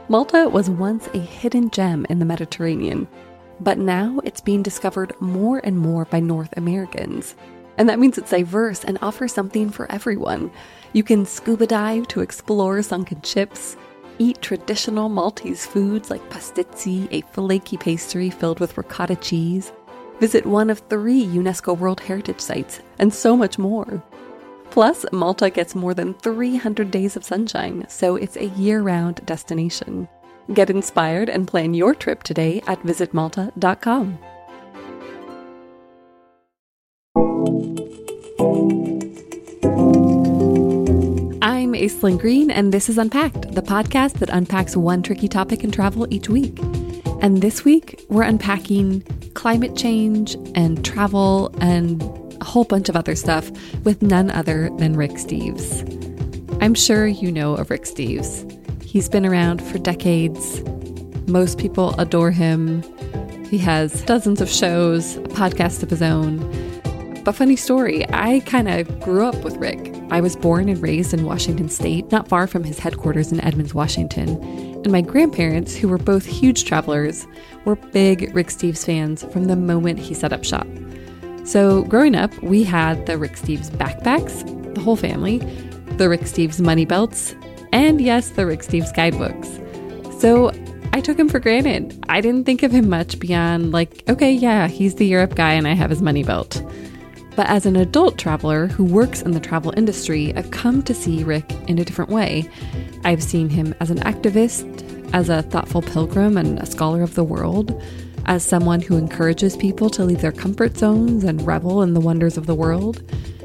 Malta was once a hidden gem in the Mediterranean, but now it's being discovered more and more by North Americans. And that means it's diverse and offers something for everyone. You can scuba dive to explore sunken ships, eat traditional Maltese foods like pastizzi, a flaky pastry filled with ricotta cheese, visit one of 3 UNESCO World Heritage Sites, and so much more. Plus, Malta gets more than 300 days of sunshine, so it's a year-round destination. Get inspired and plan your trip today at visitmalta.com. I'm Aislinn Green, and this is Unpacked, the podcast that unpacks one tricky topic in travel each week. And this week, we're unpacking climate change and travel and a whole bunch of other stuff with none other than Rick Steves. I'm sure you know of Rick Steves. He's been around for decades. Most people adore him. He has dozens of shows, a podcast of his own. But funny story, I kind of grew up with Rick. I was born and raised in Washington State, not far from his headquarters in Edmonds, Washington. And my grandparents, who were both huge travelers, were big Rick Steves fans from the moment he set up shop. So growing up, we had the Rick Steves backpacks, the whole family, the Rick Steves money belts, and yes, the Rick Steves guidebooks. So I took him for granted. I didn't think of him much beyond like, okay, yeah, he's the Europe guy and I have his money belt. But as an adult traveler who works in the travel industry, I've come to see Rick in a different way. I've seen him as an activist, as a thoughtful pilgrim and a scholar of the world, as someone who encourages people to leave their comfort zones and revel in the wonders of the world.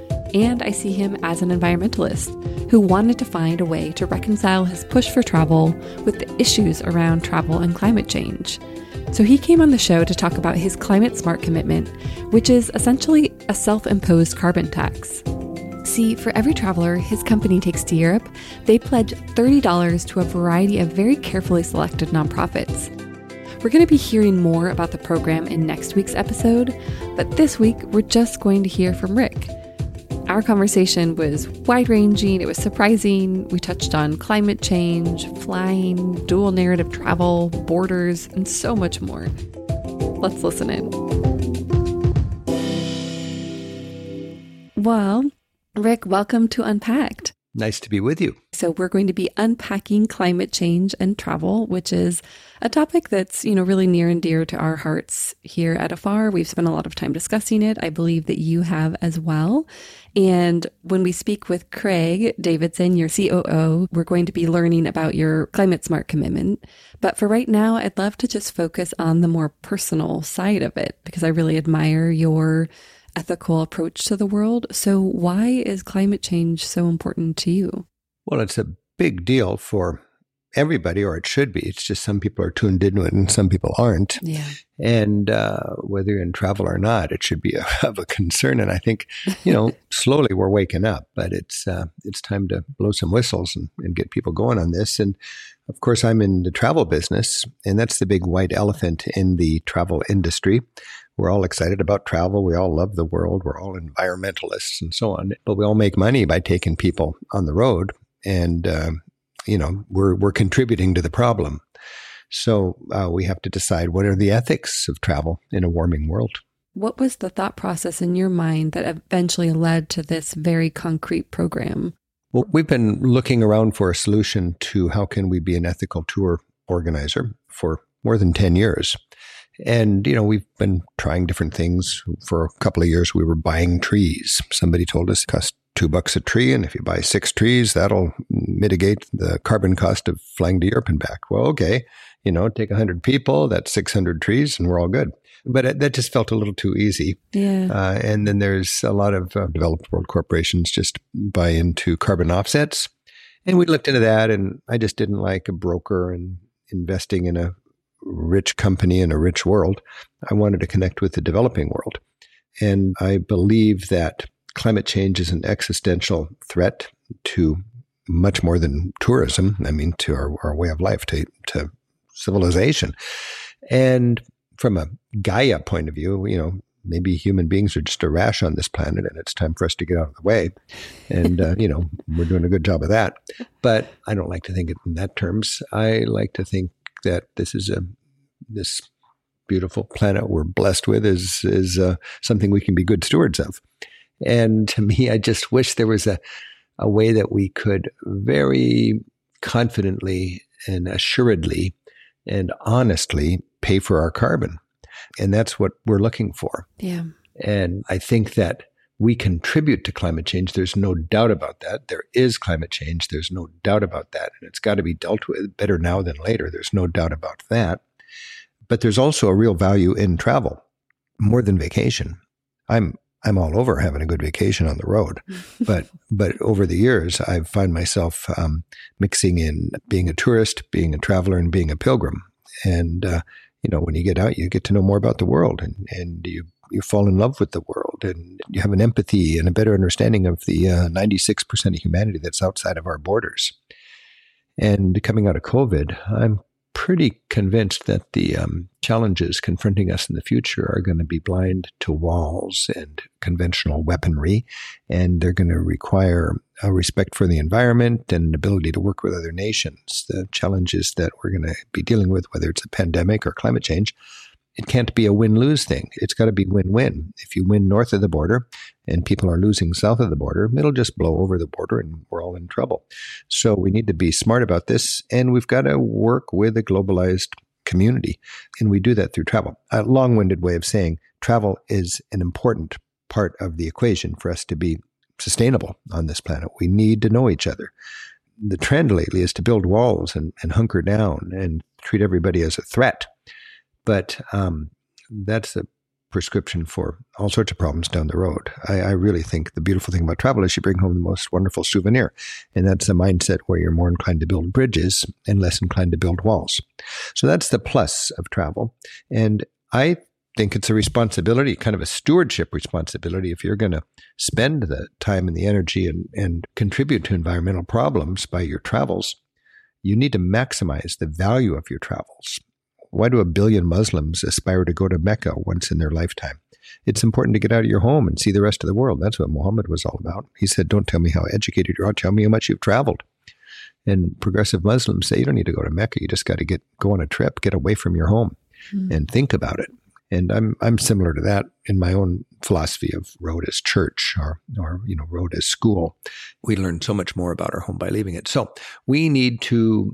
And I see him as an environmentalist who wanted to find a way to reconcile his push for travel with the issues around travel and climate change. So he came on the show to talk about his climate smart commitment, which is essentially a self-imposed carbon tax. See, for every traveler his company takes to Europe, they pledge $30 to a variety of very carefully selected nonprofits. We're going to be hearing more about the program in next week's episode, but this week we're just going to hear from Rick. Our conversation was wide-ranging, it was surprising. We touched on climate change, flying, dual narrative travel, borders, and so much more. Let's listen in. Well, Rick, welcome to Unpacked. Nice to be with you. So we're going to be unpacking climate change and travel, which is a topic that's, really near and dear to our hearts here at Afar. We've spent a lot of time discussing it. I believe that you have as well. And when we speak with Craig Davidson, your COO, we're going to be learning about your climate smart commitment. But for right now, I'd love to just focus on the more personal side of it because I really admire your ethical approach to the world. So why is climate change so important to you? Well, it's a big deal for everybody, or it should be. It's just some people are tuned into it and some people aren't. Yeah. And whether you're in travel or not, it should be of a concern. And I think, slowly we're waking up, but it's time to blow some whistles and get people going on this. And of course, I'm in the travel business, and that's the big white elephant in the travel industry. We're all excited about travel. We all love the world. We're all environmentalists and so on. But we all make money by taking people on the road. And, we're contributing to the problem. So we have to decide what are the ethics of travel in a warming world. What was the thought process in your mind that eventually led to this very concrete program? Well, we've been looking around for a solution to how can we be an ethical tour organizer for more than 10 years. And, we've been trying different things. For a couple of years, we were buying trees. Somebody told us it costs $2 a tree. And if you buy 6 trees, that'll mitigate the carbon cost of flying to Europe and back. Well, okay, take 100 people, that's 600 trees, and we're all good. But that just felt a little too easy. Yeah. And then there's a lot of developed world corporations just buy into carbon offsets. And we looked into that, and I just didn't like a broker and investing in a rich company in a rich world. I wanted to connect with the developing world. And I believe that climate change is an existential threat to much more than tourism. I mean, to our way of life, to civilization. And from a Gaia point of view, maybe human beings are just a rash on this planet and it's time for us to get out of the way. And, we're doing a good job of that. But I don't like to think it in that terms. I like to think that this beautiful planet we're blessed with is something we can be good stewards of. And to me, I just wish there was a way that we could very confidently and assuredly and honestly pay for our carbon. And that's what we're looking for. Yeah. And I think that we contribute to climate change. There's no doubt about that. There is climate change. There's no doubt about that. And it's got to be dealt with better now than later. There's no doubt about that. But there's also a real value in travel, more than vacation. I'm all over having a good vacation on the road. But over the years, I've found myself mixing in being a tourist, being a traveler, and being a pilgrim. And, when you get out, you get to know more about the world and you fall in love with the world and you have an empathy and a better understanding of the 96% of humanity that's outside of our borders. And coming out of COVID, I'm pretty convinced that the challenges confronting us in the future are going to be blind to walls and conventional weaponry, and they're going to require a respect for the environment and an ability to work with other nations. The challenges that we're going to be dealing with, whether it's a pandemic or climate change, it can't be a win-lose thing. It's got to be win-win. If you win north of the border and people are losing south of the border, it'll just blow over the border and we're all in trouble. So we need to be smart about this, and we've got to work with a globalized community. And we do that through travel. A long-winded way of saying travel is an important part of the equation for us to be sustainable on this planet. We need to know each other. The trend lately is to build walls and hunker down and treat everybody as a threat. But that's a prescription for all sorts of problems down the road. I really think the beautiful thing about travel is you bring home the most wonderful souvenir. And that's a mindset where you're more inclined to build bridges and less inclined to build walls. So that's the plus of travel. And I think it's a responsibility, kind of a stewardship responsibility. If you're going to spend the time and the energy and contribute to environmental problems by your travels, you need to maximize the value of your travels. Why do 1 billion Muslims aspire to go to Mecca once in their lifetime? It's important to get out of your home and see the rest of the world. That's what Muhammad was all about. He said, don't tell me how educated you are, tell me how much you've traveled. And progressive Muslims say you don't need to go to Mecca. You just got to go on a trip, get away from your home and think about it. And I'm similar to that in my own philosophy of road as church or road as school. We learn so much more about our home by leaving it. So we need to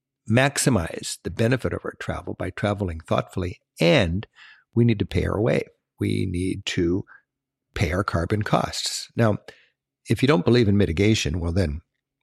maximize the benefit of our travel by traveling thoughtfully, and we need to pay our way. We need to pay our carbon costs. Now, if you don't believe in mitigation, well then,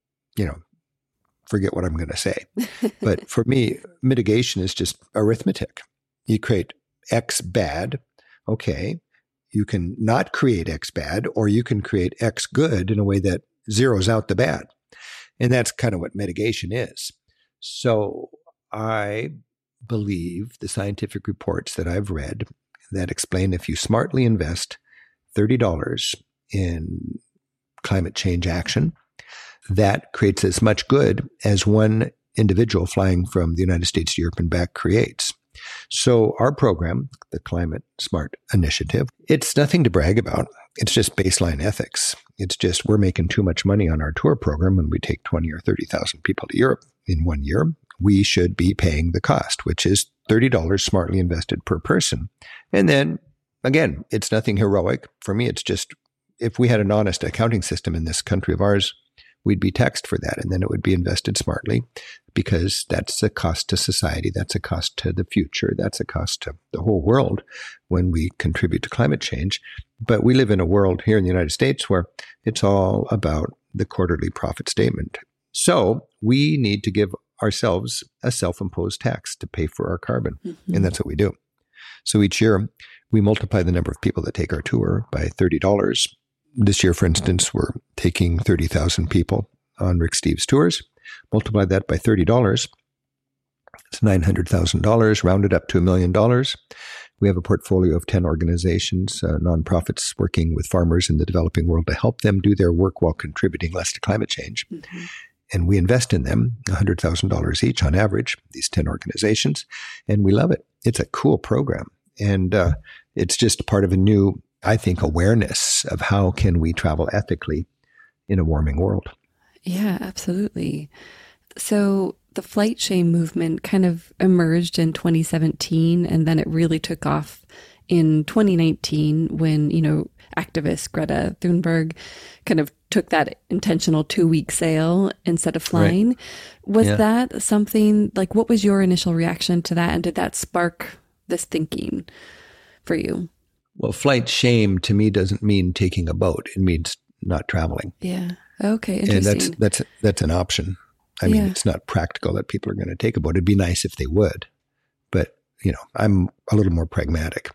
forget what I'm going to say. But for me, mitigation is just arithmetic. You create X bad. Okay. You can not create X bad, or you can create X good in a way that zeroes out the bad. And that's kind of what mitigation is. So I believe the scientific reports that I've read that explain if you smartly invest $30 in climate change action, that creates as much good as one individual flying from the United States to Europe and back creates. So our program, the Climate Smart Initiative, it's nothing to brag about. It's just baseline ethics. It's just we're making too much money on our tour program when we take 20 or 30,000 people to Europe in 1 year. We should be paying the cost, which is $30 smartly invested per person. And then, again, it's nothing heroic. For me, it's just if we had an honest accounting system in this country of ours, we'd be taxed for that. And then it would be invested smartly because that's a cost to society. That's a cost to the future. That's a cost to the whole world when we contribute to climate change. But we live in a world here in the United States where it's all about the quarterly profit statement. So we need to give ourselves a self-imposed tax to pay for our carbon. Mm-hmm. And that's what we do. So each year we multiply the number of people that take our tour by $30. This year, for instance, we're taking 30,000 people on Rick Steves tours. Multiply that by $30. It's $900,000, rounded up to $1 million. We have a portfolio of 10 organizations, nonprofits working with farmers in the developing world to help them do their work while contributing less to climate change. Mm-hmm. And we invest in them $100,000 each on average, these 10 organizations, and we love it. It's a cool program. And it's just part of a new, I think, awareness of how can we travel ethically in a warming world. Yeah, absolutely. So the flight shame movement kind of emerged in 2017, and then it really took off in 2019 when, activist Greta Thunberg kind of took that intentional 2-week sail instead of flying. Right. Was that something, like, what was your initial reaction to that? And did that spark this thinking for you? Well, flight shame to me doesn't mean taking a boat. It means not traveling. Yeah. Okay. Interesting. And that's an option. I mean, it's not practical that people are going to take a boat. It'd be nice if they would, but I'm a little more pragmatic.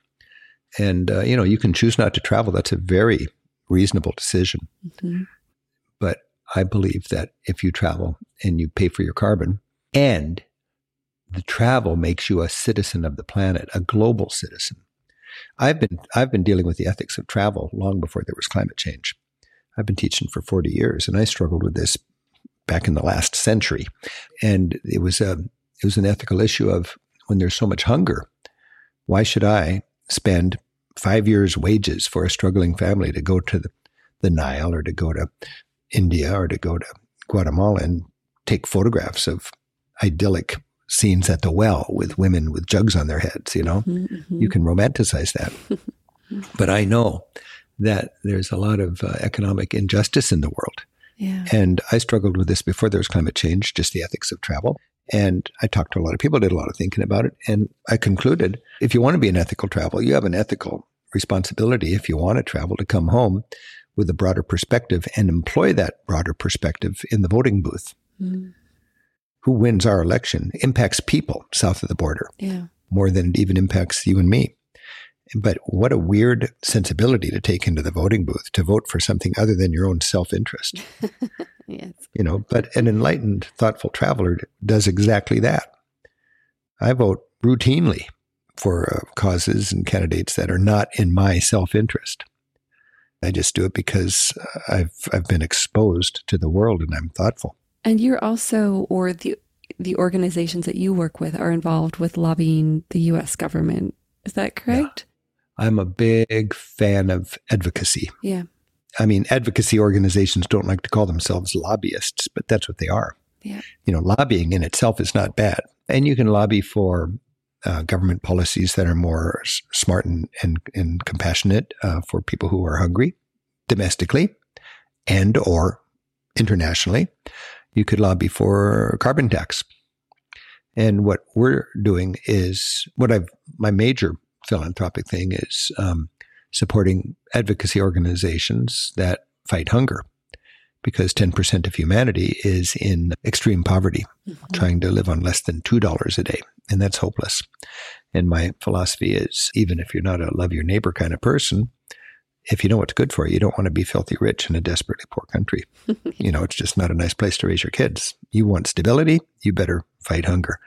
And you can choose not to travel. That's a very reasonable decision. Mm-hmm. But I believe that if you travel and you pay for your carbon, and the travel makes you a citizen of the planet, a global citizen. I've been dealing with the ethics of travel long before there was climate change. I've been teaching for 40 years, and I struggled with this back in the last century. And it was an ethical issue of, when there's so much hunger, why should I spend 5 years' wages for a struggling family to go to the Nile, or to go to India, or to go to Guatemala and take photographs of idyllic scenes at the well with women with jugs on their heads? Mm-hmm. You can romanticize that. But I know that there's a lot of economic injustice in the world. Yeah. And I struggled with this before there was climate change, just the ethics of travel. And I talked to a lot of people, did a lot of thinking about it. And I concluded, if you want to be an ethical traveler, you have an ethical responsibility, if you want to travel, to come home with a broader perspective and employ that broader perspective in the voting booth. Mm. Who wins our election impacts people south of the border more than it even impacts you and me. But what a weird sensibility to take into the voting booth, to vote for something other than your own self-interest. Yes. But an enlightened, thoughtful traveler does exactly that. I vote routinely for causes and candidates that are not in my self-interest. I just do it because I've been exposed to the world and I'm thoughtful. And you're also, or the organizations that you work with are involved with lobbying the U.S. government. Is that correct? Yeah. I'm a big fan of advocacy. Yeah. I mean, advocacy organizations don't like to call themselves lobbyists, but that's what they are. Yeah. Lobbying in itself is not bad. And you can lobby for government policies that are more smart and compassionate for people who are hungry domestically and or internationally. You could lobby for carbon tax. And what we're doing is, my major philanthropic thing is supporting advocacy organizations that fight hunger, because 10% of humanity is in extreme poverty, trying to live on less than $2 a day. And that's hopeless. And my philosophy is, even if you're not a love your neighbor kind of person, if you know what's good for you, you don't want to be filthy rich in a desperately poor country. It's just not a nice place to raise your kids. You want stability, you better fight hunger.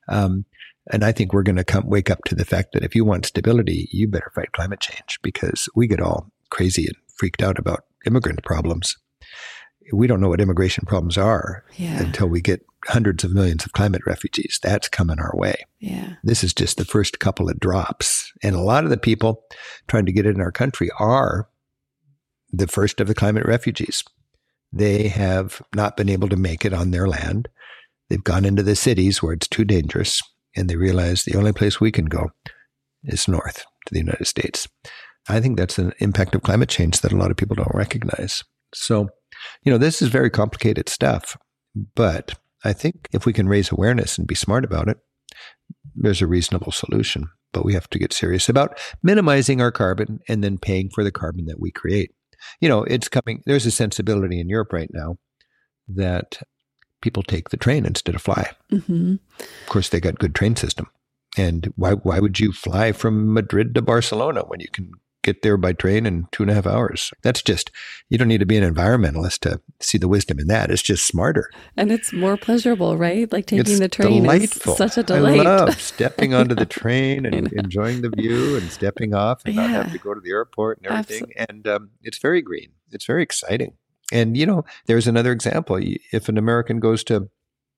And I think we're going to wake up to the fact that if you want stability, you better fight climate change, because we get all crazy and freaked out about immigrant problems. We don't know what immigration problems are until we get hundreds of millions of climate refugees. That's coming our way. Yeah. This is just the first couple of drops. And a lot of the people trying to get in our country are the first of the climate refugees. They have not been able to make it on their land. They've gone into the cities where it's too dangerous, and they realize the only place we can go is north to the United States. I think that's an impact of climate change that a lot of people don't recognize. So, this is very complicated stuff, but I think if we can raise awareness and be smart about it, there's a reasonable solution. But we have to get serious about minimizing our carbon and then paying for the carbon that we create. It's coming. There's a sensibility in Europe right now that people take the train instead of fly. Mm-hmm. Of course, they got good train system. And why would you fly from Madrid to Barcelona when you can get there by train in 2.5 hours? That's just, you don't need to be an environmentalist to see the wisdom in that. It's just smarter. And it's more pleasurable, right? Like taking the train delightful. Is such a delight. I love stepping onto the train and enjoying the view and stepping off and not having to go to the airport and everything. Absolutely. And it's very green. It's very exciting. And, there's another example. If an American goes to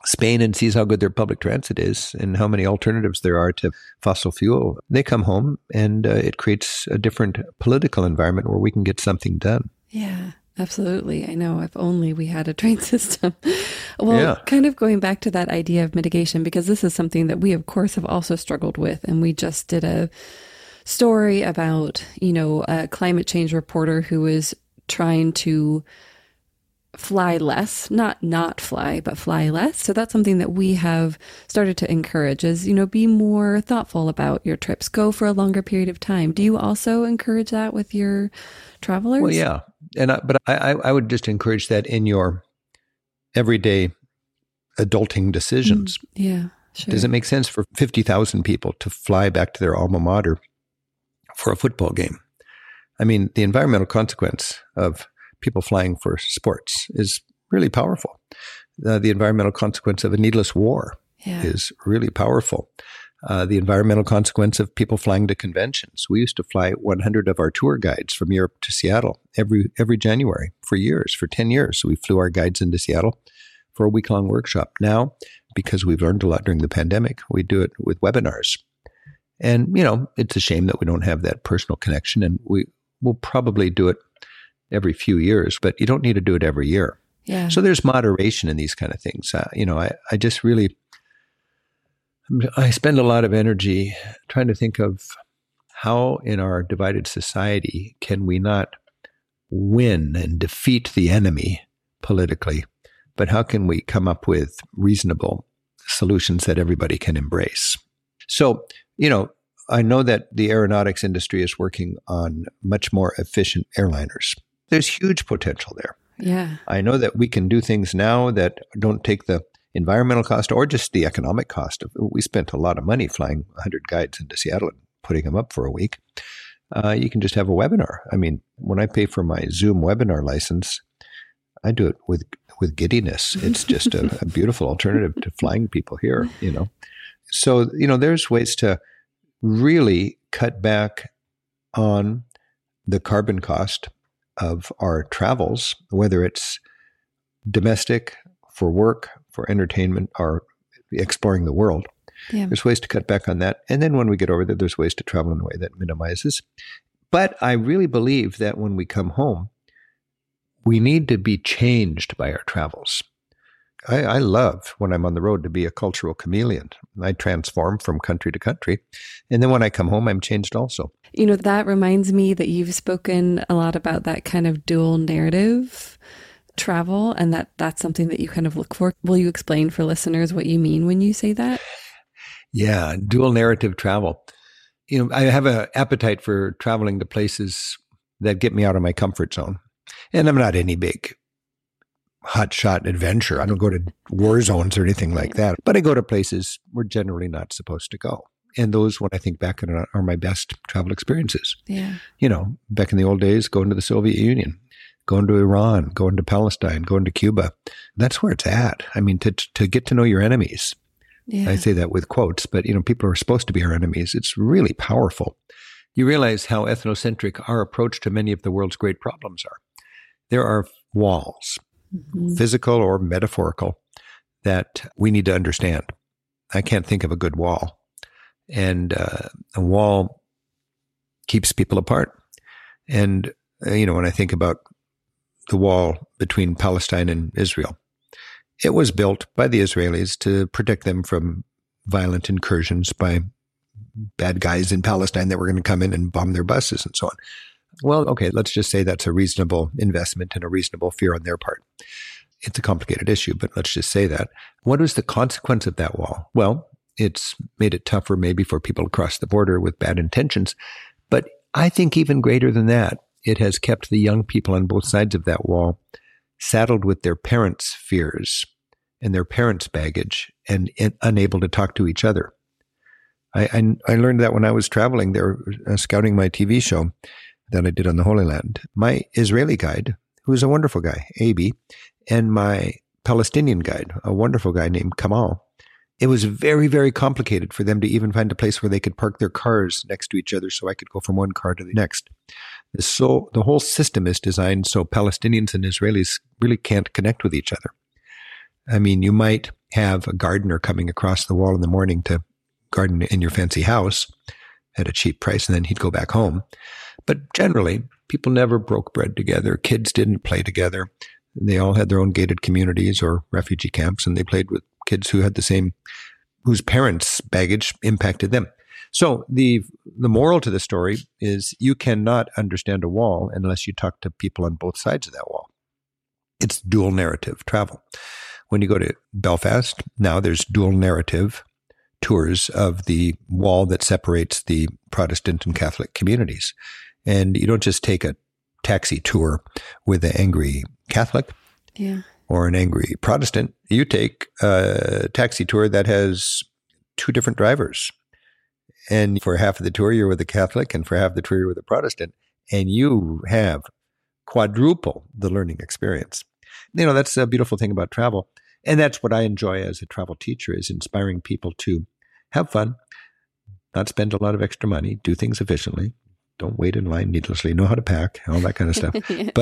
Spain and sees how good their public transit is and how many alternatives there are to fossil fuel, they come home and it creates a different political environment where we can get something done. Yeah, absolutely. I know. If only we had a train system. Well, kind of going back to that idea of mitigation, because this is something that we, of course, have also struggled with. And we just did a story about, a climate change reporter who is trying to fly less, not fly, but fly less. So that's something that we have started to encourage is, be more thoughtful about your trips. Go for a longer period of time. Do you also encourage that with your travelers? Well, yeah. But I would just encourage that in your everyday adulting decisions. Yeah, sure. Does it make sense for 50,000 people to fly back to their alma mater for a football game? I mean, the environmental consequence of people flying for sports is really powerful. The environmental consequence of a needless war is really powerful. The environmental consequence of people flying to conventions. We used to fly 100 of our tour guides from Europe to Seattle every January for years, for 10 years. So we flew our guides into Seattle for a week-long workshop. Now, because we've learned a lot during the pandemic, we do it with webinars. And, it's a shame that we don't have that personal connection, and we'll probably do it every few years, but you don't need to do it every year. Yeah. So there's moderation in these kind of things. I just really, I spend a lot of energy trying to think of how in our divided society can we not win and defeat the enemy politically, but how can we come up with reasonable solutions that everybody can embrace? So, I know that the aeronautics industry is working on much more efficient airliners. There's huge potential there. Yeah. I know that we can do things now that don't take the environmental cost or just the economic cost. We spent a lot of money flying 100 guides into Seattle and putting them up for a week. You can just have a webinar. I mean, when I pay for my Zoom webinar license, I do it with giddiness. It's just a beautiful alternative to flying people here, So, there's ways to really cut back on the carbon cost of our travels, whether it's domestic, for work, for entertainment, or exploring the world. Yeah. There's ways to cut back on that. And then when we get over there, there's ways to travel in a way that minimizes. But I really believe that when we come home, we need to be changed by our travels. I love when I'm on the road to be a cultural chameleon. I transform from country to country. And then when I come home, I'm changed also. That reminds me that you've spoken a lot about that kind of dual narrative travel, and that's something that you kind of look for. Will you explain for listeners what you mean when you say that? Yeah, dual narrative travel. I have an appetite for traveling to places that get me out of my comfort zone. And I'm not any big hotshot adventure. I don't go to war zones or anything like that. But I go to places we're generally not supposed to go. And those, when I think back on it, are my best travel experiences. Yeah. Back in the old days, going to the Soviet Union, going to Iran, going to Palestine, going to Cuba. That's where it's at. I mean, to get to know your enemies. Yeah. I say that with quotes, but people are supposed to be our enemies. It's really powerful. You realize how ethnocentric our approach to many of the world's great problems are. There are walls, physical or metaphorical, that we need to understand. I can't think of a good wall. And a wall keeps people apart. And, when I think about the wall between Palestine and Israel, it was built by the Israelis to protect them from violent incursions by bad guys in Palestine that were going to come in and bomb their buses and so on. Well, okay, let's just say that's a reasonable investment and a reasonable fear on their part. It's a complicated issue, but let's just say that. What was the consequence of that wall? Well, it's made it tougher maybe for people across the border with bad intentions. But I think even greater than that, it has kept the young people on both sides of that wall saddled with their parents' fears and their parents' baggage and unable to talk to each other. I learned that when I was traveling there, scouting my TV show that I did on the Holy Land. My Israeli guide, who is a wonderful guy, Abi, and my Palestinian guide, a wonderful guy named Kamal, it was very, very complicated for them to even find a place where they could park their cars next to each other so I could go from one car to the next. So the whole system is designed so Palestinians and Israelis really can't connect with each other. I mean, you might have a gardener coming across the wall in the morning to garden in your fancy house at a cheap price, and then he'd go back home. But generally, people never broke bread together. Kids didn't play together. They all had their own gated communities or refugee camps, and they played with kids who had whose parents' baggage impacted them. So the moral to the story is you cannot understand a wall unless you talk to people on both sides of that wall. It's dual narrative travel. When you go to Belfast, now there's dual narrative tours of the wall that separates the Protestant and Catholic communities. And you don't just take a taxi tour with an angry Catholic or an angry Protestant. You take a taxi tour that has two different drivers. And for half of the tour, you're with a Catholic, and for half the tour, you're with a Protestant. And you have quadruple the learning experience. That's a beautiful thing about travel. And that's what I enjoy as a travel teacher, is inspiring people to have fun, not spend a lot of extra money, do things efficiently, don't wait in line needlessly, know how to pack, all that kind of stuff.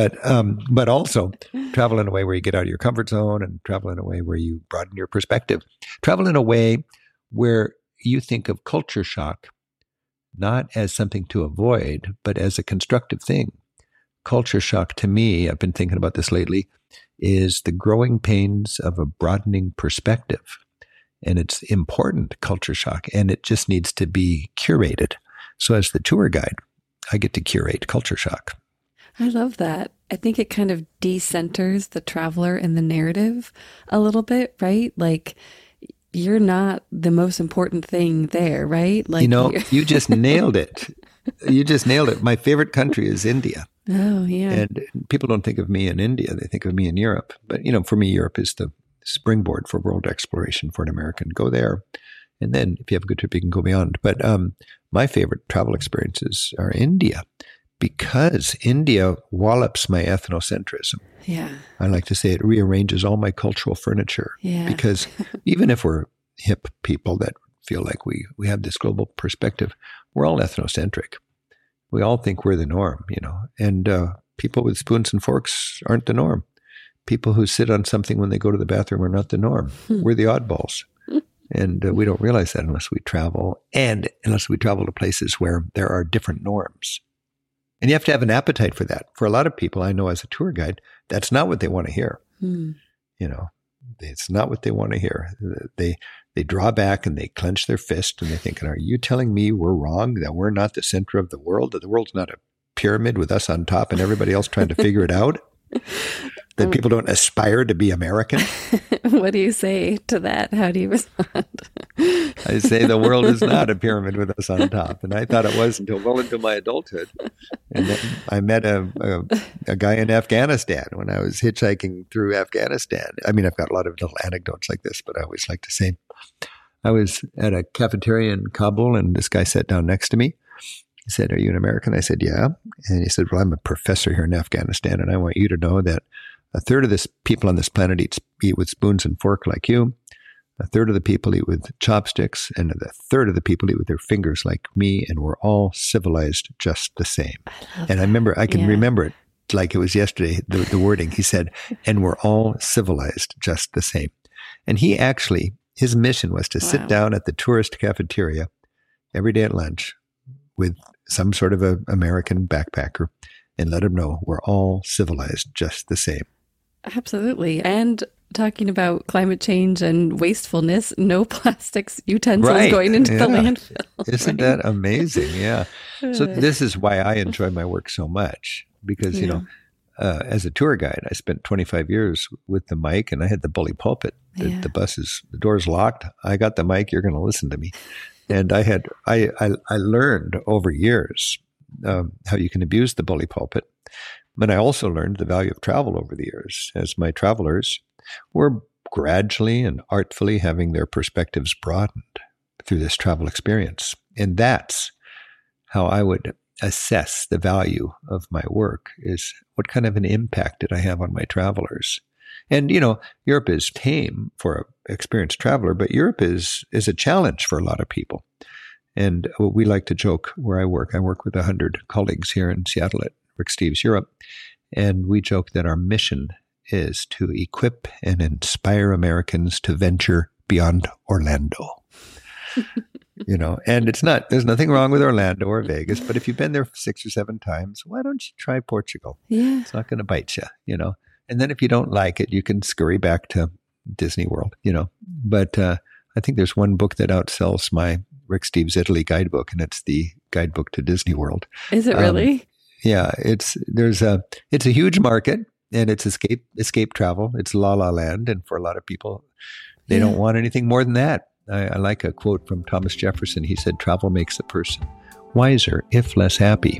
But also travel in a way where you get out of your comfort zone, and travel in a way where you broaden your perspective. Travel in a way where you think of culture shock not as something to avoid, but as a constructive thing. Culture shock, to me, I've been thinking about this lately, is the growing pains of a broadening perspective. And it's important, culture shock, and it just needs to be curated. So as the tour guide, I get to curate culture shock. I love that. I think it kind of decenters the traveler in the narrative a little bit, right? Like, you're not the most important thing there, right? Like, you just nailed it. You just nailed it. My favorite country is India. Oh, yeah. And people don't think of me in India. They think of me in Europe. But, for me, Europe is the springboard for world exploration for an American. Go there. And then if you have a good trip, you can go beyond. But my favorite travel experiences are India, because India wallops my ethnocentrism. Yeah. I like to say it rearranges all my cultural furniture. Yeah. Because even if we're hip people that feel like we have this global perspective, we're all ethnocentric. We all think we're the norm, and people with spoons and forks aren't the norm. People who sit on something when they go to the bathroom are not the norm. We're the oddballs. And we don't realize that unless we travel, and unless we travel to places where there are different norms. And you have to have an appetite for that. For a lot of people I know as a tour guide, that's not what they want to hear. It's not what they want to hear. They draw back and they clench their fist and they think, are you telling me we're wrong, that we're not the center of the world, that the world's not a pyramid with us on top and everybody else trying to figure it out? That people don't aspire to be American? What do you say to that? How do you respond? I say the world is not a pyramid with us on top. And I thought it was until well into my adulthood. And then I met a guy in Afghanistan when I was hitchhiking through Afghanistan. I mean, I've got a lot of little anecdotes like this, but I always like to say, I was at a cafeteria in Kabul and this guy sat down next to me. He said, "Are you an American?" I said, "Yeah." And he said, "Well, I'm a professor here in Afghanistan, and I want you to know that a third of this people on this planet eat with spoons and fork like you. A third of the people eat with chopsticks, and a third of the people eat with their fingers like me, and we're all civilized just the same." And I can remember it like it was yesterday, the wording. He said, "And we're all civilized just the same." And he actually, his mission was to sit down at the tourist cafeteria every day at lunch with some sort of an American backpacker and let him know we're all civilized just the same. Absolutely. And talking about climate change and wastefulness, no plastics utensils going into the landfill. Isn't that amazing? Yeah. So this is why I enjoy my work so much, because, as a tour guide, I spent 25 years with the mic and I had the bully pulpit. The door's locked. I got the mic. You're going to listen to me. And I learned over years how you can abuse the bully pulpit. But I also learned the value of travel over the years, as my travelers were gradually and artfully having their perspectives broadened through this travel experience. And that's how I would assess the value of my work, is what kind of an impact did I have on my travelers? And, Europe is tame for an experienced traveler, but Europe is a challenge for a lot of people. And we like to joke where I work with 100 colleagues here in Seattle at Rick Steves Europe. And we joke that our mission is to equip and inspire Americans to venture beyond Orlando. And there's nothing wrong with Orlando or Vegas, but if you've been there 6 or 7 times, why don't you try Portugal? Yeah. It's not going to bite you, And then if you don't like it, you can scurry back to Disney World, But I think there's one book that outsells my Rick Steves Italy guidebook, and it's the guidebook to Disney World. Is it really? Yeah, it's a huge market, and it's escape travel. It's La La Land, and for a lot of people, they don't want anything more than that. I like a quote from Thomas Jefferson. He said, "Travel makes a person wiser, if less happy."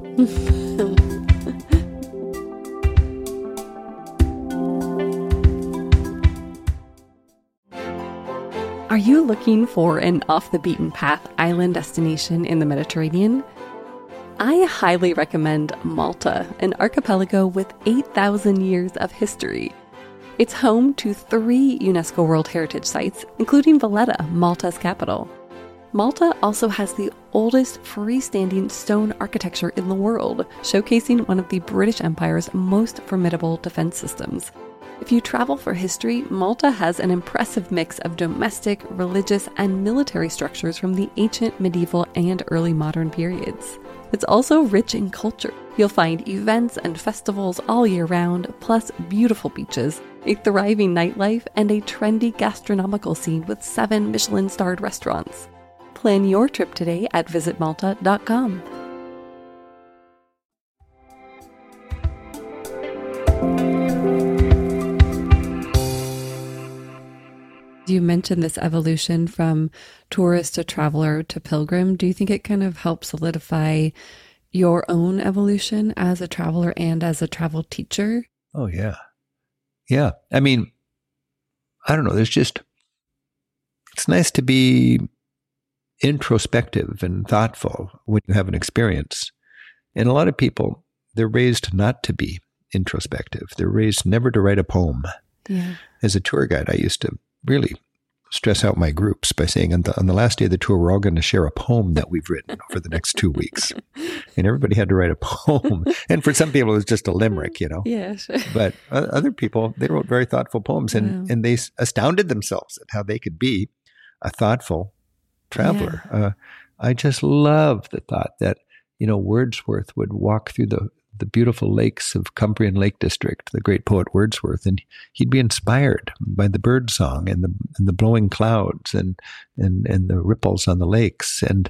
Are you looking for an off-the-beaten-path island destination in the Mediterranean? I highly recommend Malta, an archipelago with 8,000 years of history. It's home to 3 UNESCO World Heritage Sites, including Valletta, Malta's capital. Malta also has the oldest freestanding stone architecture in the world, showcasing one of the British Empire's most formidable defense systems. If you travel for history, Malta has an impressive mix of domestic, religious, and military structures from the ancient, medieval, and early modern periods. It's also rich in culture. You'll find events and festivals all year round, plus beautiful beaches, a thriving nightlife, and a trendy gastronomical scene with 7 Michelin-starred restaurants. Plan your trip today at visitmalta.com. You mentioned this evolution from tourist to traveler to pilgrim. Do you think it kind of helps solidify your own evolution as a traveler and as a travel teacher? Oh, yeah. Yeah. I mean, I don't know. It's nice to be introspective and thoughtful when you have an experience. And a lot of people, they're raised not to be introspective. They're raised never to write a poem. Yeah. As a tour guide, I used to really stress out my groups by saying on the last day of the tour, we're all going to share a poem that we've written over the next 2 weeks. And everybody had to write a poem. And for some people, it was just a limerick, Yeah, sure. But other people, they wrote very thoughtful poems, and they astounded themselves at how they could be a thoughtful traveler. Yeah. I just love the thought that, Wordsworth would walk through the beautiful lakes of Cumbrian Lake District, the great poet Wordsworth, and he'd be inspired by the bird song and the blowing clouds and the ripples on the lakes. And,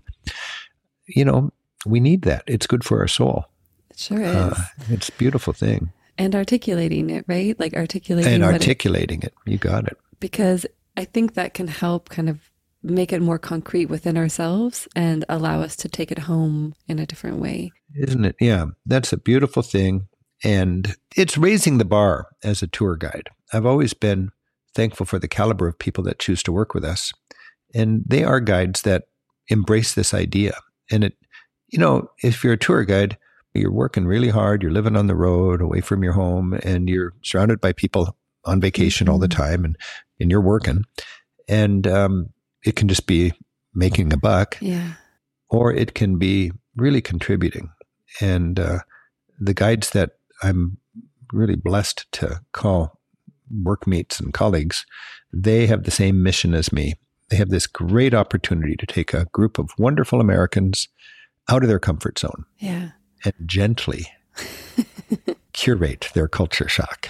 we need that. It's good for our soul. It sure is. It's a beautiful thing. And articulating it, right? Like articulating it. You got it. Because I think that can help kind of make it more concrete within ourselves and allow us to take it home in a different way. Isn't it? Yeah, that's a beautiful thing. And it's raising the bar as a tour guide. I've always been thankful for the caliber of people that choose to work with us. And they are guides that embrace this idea. And if you're a tour guide, you're working really hard, you're living on the road away from your home, and you're surrounded by people on vacation all the time, and you're working. And it can just be making a buck, or it can be really contributing. And the guides that I'm really blessed to call workmates and colleagues, they have the same mission as me. They have this great opportunity to take a group of wonderful Americans out of their comfort zone and gently curate their culture shock.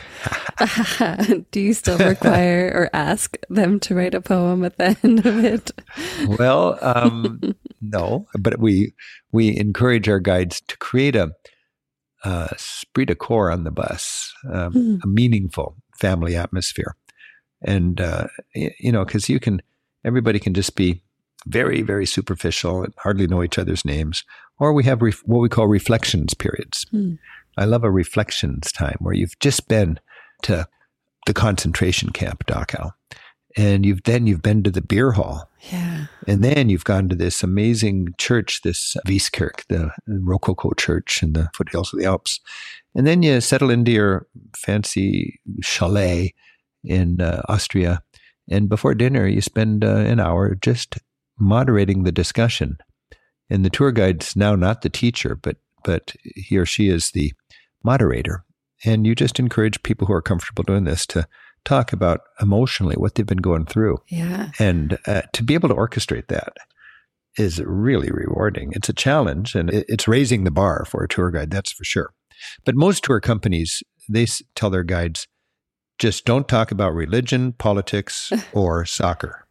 Do you still require or ask them to write a poem at the end of it? Well, no, but we encourage our guides to create a esprit de corps on the bus, a meaningful family atmosphere. And, because everybody can just be very, very superficial and hardly know each other's names. Or we have what we call reflections periods. I love a reflections time where you've just been to the concentration camp, Dachau, and you've been to the beer hall. Yeah. And then you've gone to this amazing church, this Wieskirch, the Rococo church in the foothills of the Alps. And then you settle into your fancy chalet in Austria. And before dinner, you spend an hour just moderating the discussion. And the tour guide's now not the teacher, but he or she is the moderator. And you just encourage people who are comfortable doing this to talk about emotionally what they've been going through. Yeah. And to be able to orchestrate that is really rewarding. It's a challenge, and it's raising the bar for a tour guide, that's for sure. But most tour companies, they tell their guides, just don't talk about religion, politics, or soccer.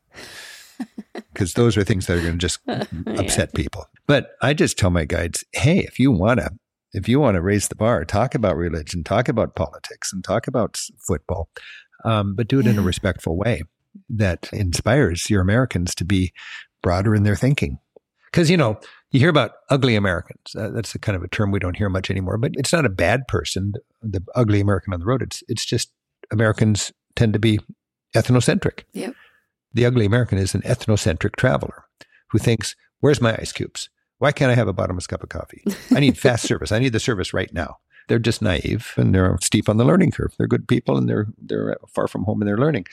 Because those are things that are going to just upset people. But I just tell my guides, hey, if you want to raise the bar, talk about religion, talk about politics, and talk about football, but do it in a respectful way that inspires your Americans to be broader in their thinking. Because, you hear about ugly Americans. That's a kind of a term we don't hear much anymore, but it's not a bad person, the ugly American on the road. It's just Americans tend to be ethnocentric. Yep. The ugly American is an ethnocentric traveler who thinks, where's my ice cubes? Why can't I have a bottomless cup of coffee? I need fast service. I need the service right now. They're just naive, and they're steep on the learning curve. They're good people, and they're far from home, and they're learning.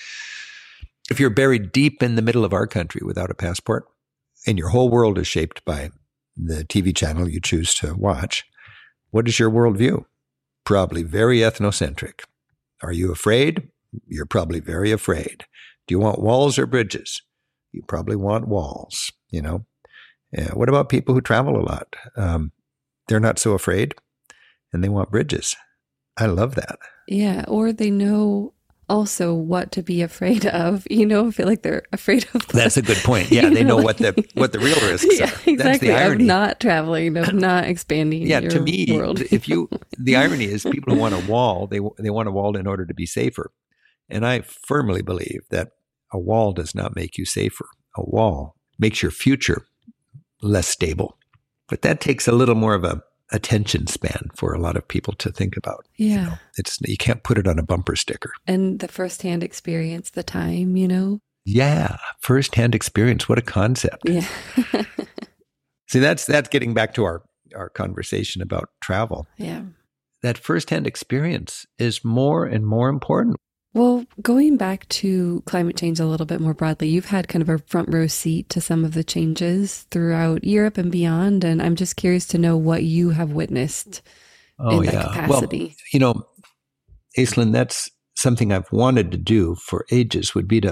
If you're buried deep in the middle of our country without a passport, and your whole world is shaped by the TV channel you choose to watch, what is your worldview? Probably very ethnocentric. Are you afraid? You're probably very afraid. Do you want walls or bridges? You probably want walls, What about people who travel a lot? They're not so afraid, and they want bridges. I love that. Yeah, or they know also what to be afraid of. I feel like they're afraid of That's a good point. Yeah, they know what the real risks are. Exactly. That's the irony. Of not traveling, of not expanding your to me, world. The irony is people who want a wall, they want a wall in order to be safer. And I firmly believe that a wall does not make you safer. A wall makes your future less stable. But that takes a little more of a attention span for a lot of people to think about. Yeah. You can't put it on a bumper sticker. And the firsthand experience, the time, Yeah. Firsthand experience. What a concept. Yeah. See, that's getting back to our conversation about travel. Yeah. That firsthand experience is more and more important. Well, going back to climate change a little bit more broadly, you've had kind of a front row seat to some of the changes throughout Europe and beyond. And I'm just curious to know what you have witnessed in that capacity. Well, Aislinn, that's something I've wanted to do for ages, would be to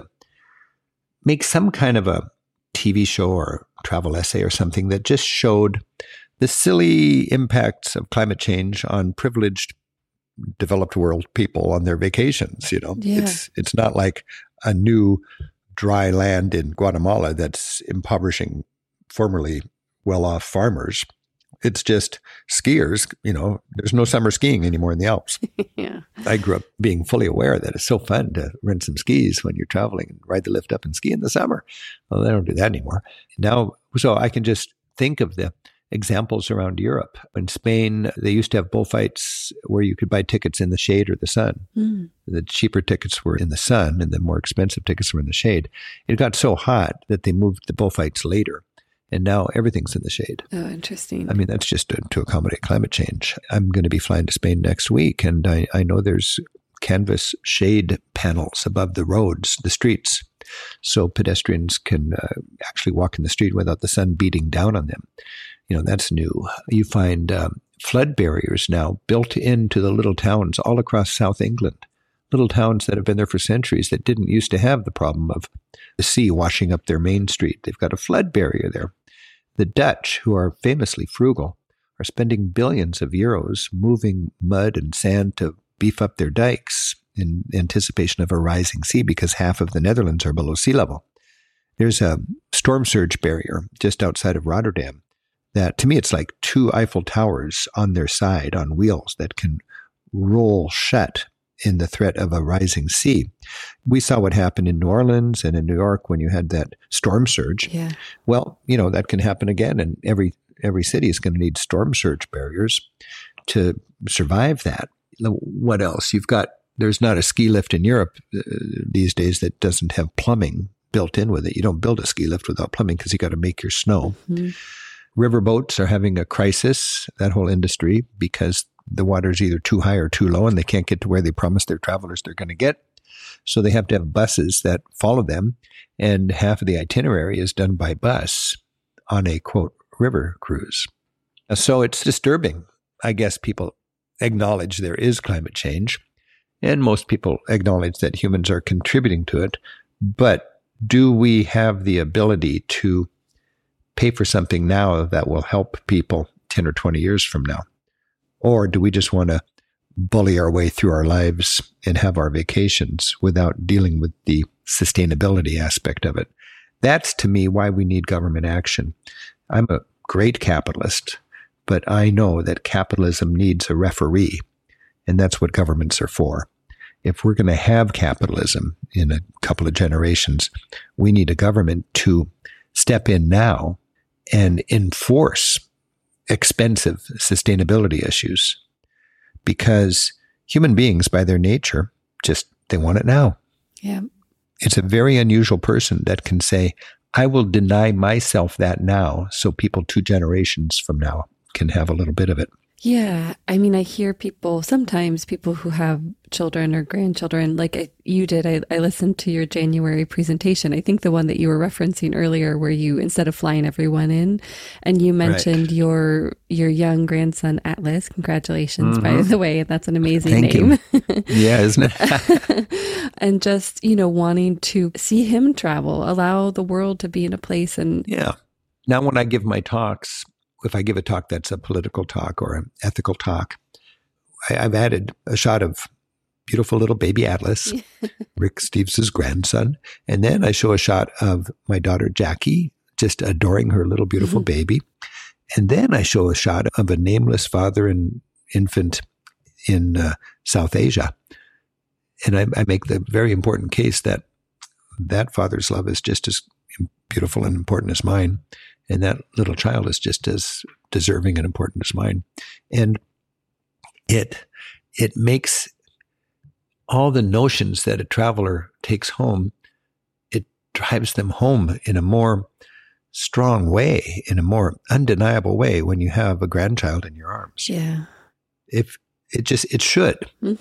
make some kind of a TV show or travel essay or something that just showed the silly impacts of climate change on privileged developed world people on their vacations. Yeah. It's not like a new dry land in Guatemala that's impoverishing formerly well-off farmers. It's just skiers. There's no summer skiing anymore in the Alps. Yeah. I grew up being fully aware that it's so fun to rent some skis when you're traveling and ride the lift up and ski in the summer. Well, they don't do that anymore now. So I can just think of the examples around Europe. In Spain, they used to have bullfights where you could buy tickets in the shade or the sun. Mm. The cheaper tickets were in the sun and the more expensive tickets were in the shade. It got so hot that they moved the bullfights later, and now everything's in the shade. Oh, interesting. I mean, that's just to accommodate climate change. I'm going to be flying to Spain next week, and I know there's canvas shade panels above the roads, the streets, so pedestrians can actually walk in the street without the sun beating down on them. That's new. You find flood barriers now built into the little towns all across South England, little towns that have been there for centuries that didn't used to have the problem of the sea washing up their main street. They've got a flood barrier there. The Dutch, who are famously frugal, are spending billions of euros moving mud and sand to beef up their dikes in anticipation of a rising sea because half of the Netherlands are below sea level. There's a storm surge barrier just outside of Rotterdam that, to me, it's like two Eiffel Towers on their side on wheels that can roll shut in the threat of a rising sea. We saw what happened in New Orleans and in New York when you had that storm surge. Yeah. Well, that can happen again, and every city is going to need storm surge barriers to survive that. What else? There's not a ski lift in Europe these days that doesn't have plumbing built in with it. You don't build a ski lift without plumbing because you got to make your snow. Mm-hmm. Riverboats are having a crisis, that whole industry, because the water is either too high or too low and they can't get to where they promise their travelers they're going to get. So they have to have buses that follow them, and half of the itinerary is done by bus on a, quote, river cruise. So it's disturbing. I guess people acknowledge there is climate change, and most people acknowledge that humans are contributing to it. But do we have the ability to pay for something now that will help people 10 or 20 years from now? Or do we just want to bully our way through our lives and have our vacations without dealing with the sustainability aspect of it? That's, to me, why we need government action. I'm a great capitalist, but I know that capitalism needs a referee, and that's what governments are for. If we're going to have capitalism in a couple of generations, we need a government to step in now and enforce expensive sustainability issues, because human beings, by their nature, they want it now. Yeah. It's a very unusual person that can say, I will deny myself that now so people 2 generations from now can have a little bit of it. Yeah. I mean, I hear sometimes people who have children or grandchildren, like you did. I listened to your January presentation. I think the one that you were referencing earlier, where you, instead of flying everyone in, and you mentioned your young grandson, Atlas. Congratulations, by the way. That's an amazing name. Yeah, isn't it? And just, wanting to see him travel, allow the world to be in a place. And yeah. Now, when I give my talks, if I give a talk that's a political talk or an ethical talk, I've added a shot of beautiful little baby Atlas, Rick Steves' grandson. And then I show a shot of my daughter, Jackie, just adoring her little beautiful baby. And then I show a shot of a nameless father and infant in South Asia. And I make the very important case that father's love is just as beautiful and important as mine. And that little child is just as deserving and important as mine. And it makes all the notions that a traveler takes home, it drives them home in a more strong way, in a more undeniable way when you have a grandchild in your arms. Yeah. It should.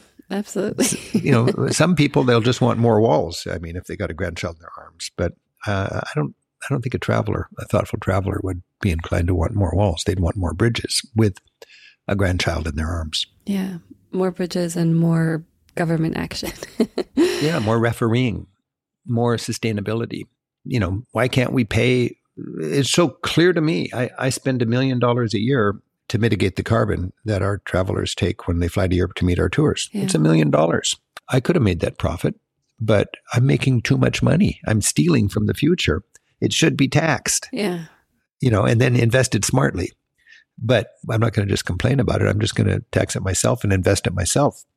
Absolutely. Some people, they'll just want more walls. I mean, if they got a grandchild in their arms, but I don't think a thoughtful traveler would be inclined to want more walls. They'd want more bridges with a grandchild in their arms. Yeah. More bridges and more government action. Yeah. More refereeing, more sustainability. Why can't we pay? It's so clear to me. I spend $1 million a year to mitigate the carbon that our travelers take when they fly to Europe to meet our tours. Yeah. It's $1 million. I could have made that profit, but I'm making too much money. I'm stealing from the future. It should be taxed. Yeah. And then invested smartly. But I'm not going to just complain about it. I'm just going to tax it myself and invest it myself.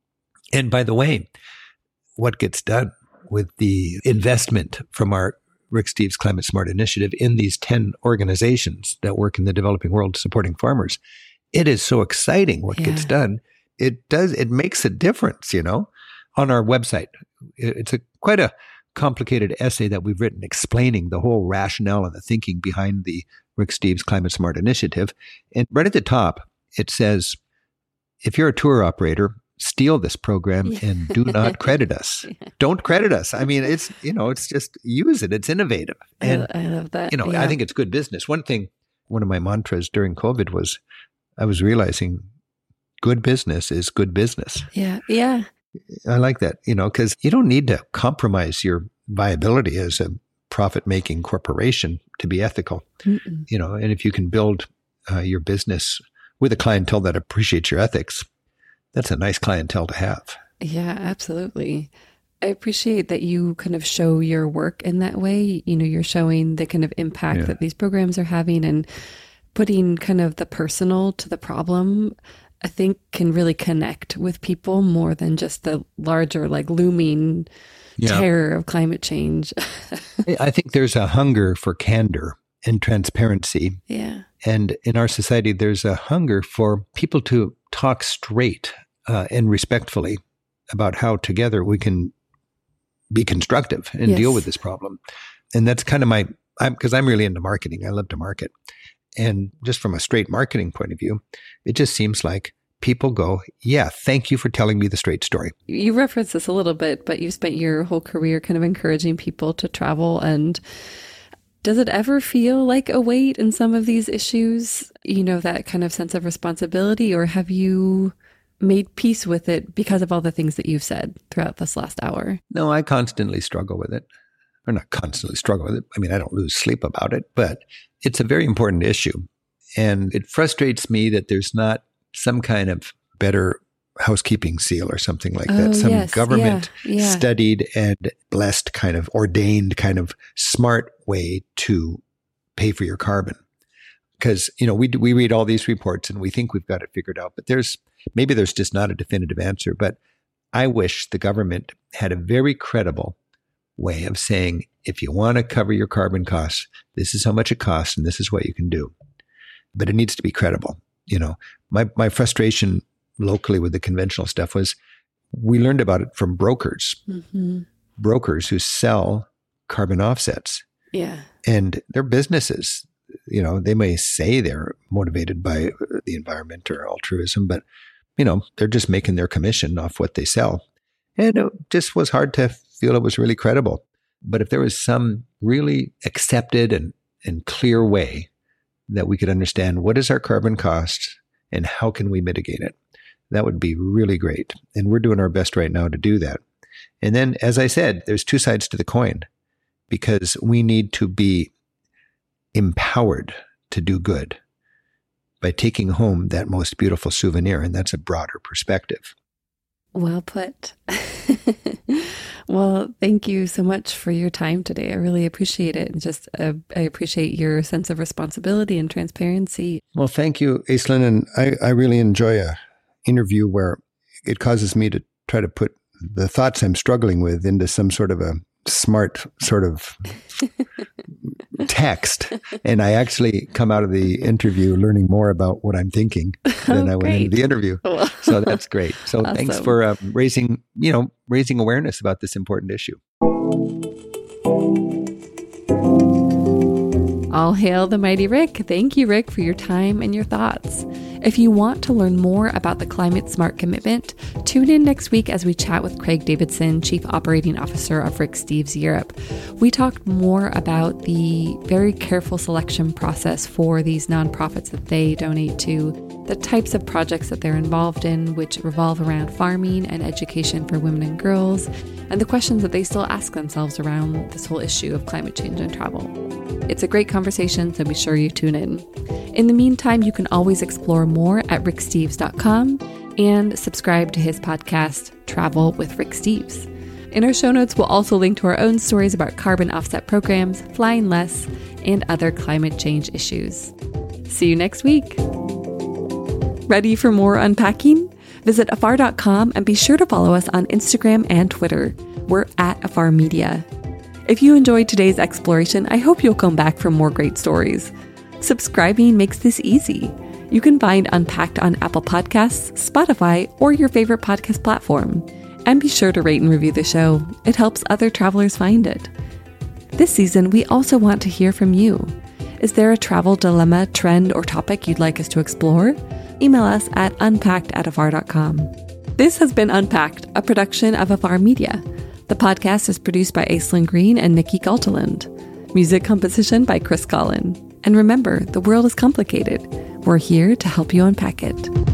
And by the way, what gets done with the investment from our Rick Steves Climate Smart Initiative in these 10 organizations that work in the developing world supporting farmers, it is so exciting what gets done. It makes a difference, on our website. It's quite a complicated essay that we've written explaining the whole rationale and the thinking behind the Rick Steves Climate Smart Initiative. And right at the top, it says, if you're a tour operator, steal this program and do not credit us. Don't credit us. I mean, it's just use it. It's innovative. And I love that. I think it's good business. One of my mantras during COVID was I was realizing good business is good business. Yeah. Yeah. I like that, because you don't need to compromise your viability as a profit-making corporation to be ethical, and if you can build your business with a clientele that appreciates your ethics, that's a nice clientele to have. Yeah, absolutely. I appreciate that you kind of show your work in that way. You're showing the kind of impact that these programs are having and putting kind of the personal to the problem, I think can really connect with people more than just the larger, looming terror of climate change. I think there's a hunger for candor and transparency. Yeah. And in our society, there's a hunger for people to talk straight and respectfully about how together we can be constructive and deal with this problem. And that's kind of because I'm really into marketing. I love to market. And just from a straight marketing point of view, it just seems like people go, yeah, thank you for telling me the straight story. You referenced this a little bit, but you spent your whole career kind of encouraging people to travel. And does it ever feel like a weight in some of these issues, that kind of sense of responsibility? Or have you made peace with it because of all the things that you've said throughout this last hour? No, I constantly struggle with it. Or not constantly struggle with it. I mean, I don't lose sleep about it, but it's a very important issue. And it frustrates me that there's not some kind of better housekeeping seal or something like that. Some government studied and blessed kind of ordained kind of smart way to pay for your carbon. Because, we read all these reports and we think we've got it figured out, but there's just not a definitive answer. But I wish the government had a very credible way of saying, if you want to cover your carbon costs, this is how much it costs and this is what you can do. But it needs to be credible. My frustration locally with the conventional stuff was we learned about it from brokers, brokers who sell carbon offsets. Yeah. And their businesses, they may say they're motivated by the environment or altruism, but, they're just making their commission off what they sell. And it just was hard to feel it was really credible. But if there was some really accepted and clear way that we could understand what is our carbon cost and how can we mitigate it, that would be really great. And we're doing our best right now to do that. And then, as I said, there's two sides to the coin, because we need to be empowered to do good by taking home that most beautiful souvenir. And that's a broader perspective. Well put. Well, thank you so much for your time today. I really appreciate it. And I appreciate your sense of responsibility and transparency. Well, thank you, Aislinn. And I really enjoy a interview where it causes me to try to put the thoughts I'm struggling with into some sort of a smart sort of text. And I actually come out of the interview learning more about what I'm thinking than I went into the interview. Well, so that's great. So awesome. Thanks for raising awareness about this important issue. All hail the mighty Rick. Thank you, Rick, for your time and your thoughts. If you want to learn more about the Climate Smart Commitment, tune in next week as we chat with Craig Davidson, Chief Operating Officer of Rick Steves Europe. We talked more about the very careful selection process for these nonprofits that they donate to, the types of projects that they're involved in, which revolve around farming and education for women and girls, and the questions that they still ask themselves around this whole issue of climate change and travel. It's a great conversation, so be sure you tune in. In the meantime, you can always explore more at ricksteves.com and subscribe to his podcast, Travel with Rick Steves. In our show notes, we'll also link to our own stories about carbon offset programs, flying less, and other climate change issues. See you next week. Ready for more unpacking? Visit afar.com and be sure to follow us on Instagram and Twitter. We're at Afar Media. If you enjoyed today's exploration, I hope you'll come back for more great stories. Subscribing makes this easy. You can find Unpacked on Apple Podcasts, Spotify, or your favorite podcast platform. And be sure to rate and review the show. It helps other travelers find it. This season, we also want to hear from you. Is there a travel dilemma, trend, or topic you'd like us to explore? Email us at unpacked@afar.com. This has been Unpacked, a production of Afar Media. The podcast is produced by Aislinn Green and Nikki Galteland. Music composition by Chris Collin. And remember, the world is complicated. We're here to help you unpack it.